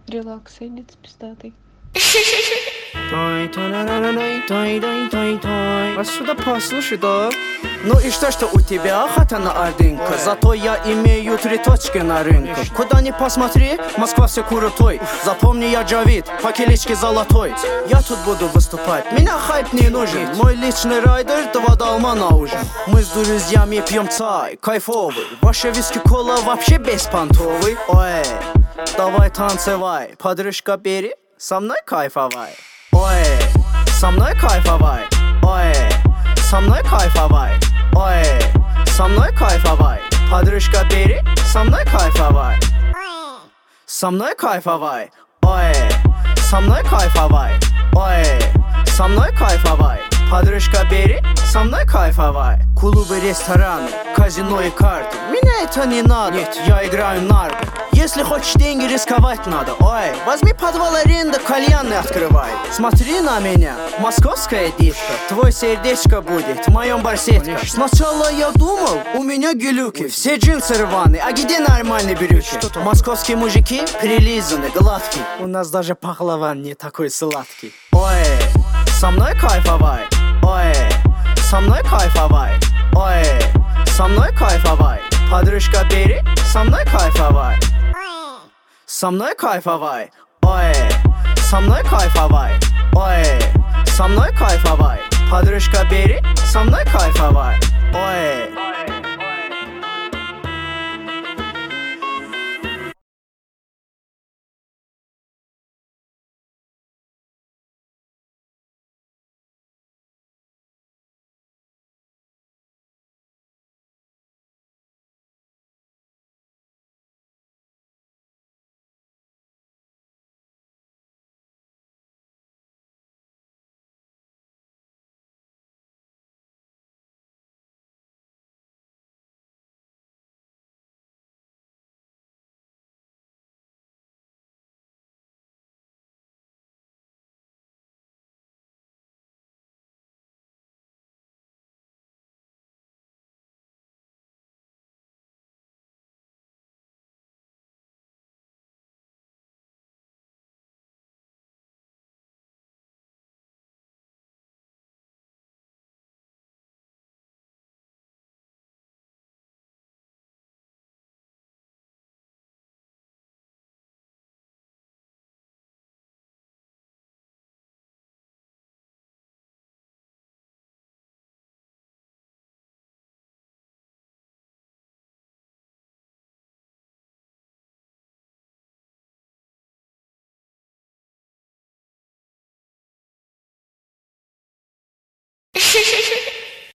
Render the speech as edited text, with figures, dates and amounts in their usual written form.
Релакс, Энец пиздатый. А сюда послушай, да? Ну и что у тебя хата на Ордынка? Зато я имею 3 точки на рынке. Куда ни посмотри, Москва все крутой. Запомни, я Джавид, по кличке Золотой. Я тут буду выступать, меня хайп не нужен. Мой личный райдер, 2 долма на ужин. Мы с друзьями пьем чай, кайфовый. Ваши виски кола вообще беспонтовый. Ой, давай танцевай, подружка бери, со мной кайфовай. Ой, со мной кайфовай. Ой, со мной кайфовай. Ой, со мной кайфовай. Подружка бери, со мной кайфовай. Со мной кайфовай. Ой, со мной кайфовай. Ой, со мной кайфовай. Подружка бери, со мной кайфовай. Клубы, рестораны, казино и карты. Меня это не надо, нет, я играю нарды. Если хочешь деньги, рисковать надо. Ой, возьми подвал аренда, кальянный открывай. Смотри на меня, московская дичка. Твой сердечко будет в моем барсетке. Сначала я думал, у меня гелюки. Все джинсы рваные, а где нормальные брюки? Московские мужики прилизаны, гладкие. У нас даже пахлава не такой сладкий. Ой, со мной кайфовай. Ой, со мной кайфовай. Ой, со мной кайфовай. Подружка бери, со мной кайфовай. Со мной кайфовай. Ой, со мной кайфовай. Ой, со мной кайфовай. Подружка бери, со мной кайфовай. Ой.